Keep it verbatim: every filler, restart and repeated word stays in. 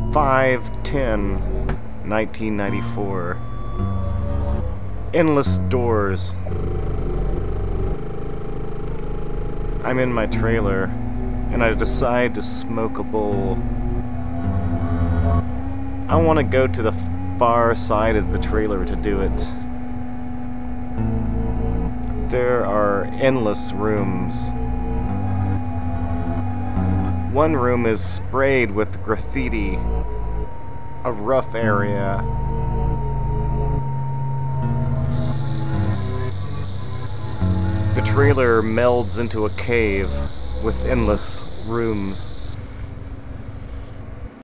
five ten nineteen ninety-four. Endless doors. I'm in my trailer, and I decide to smoke a bowl. I want to go to the far side of the trailer to do it. There are endless rooms. One room is sprayed with graffiti, a rough area. The trailer melds into a cave with endless rooms.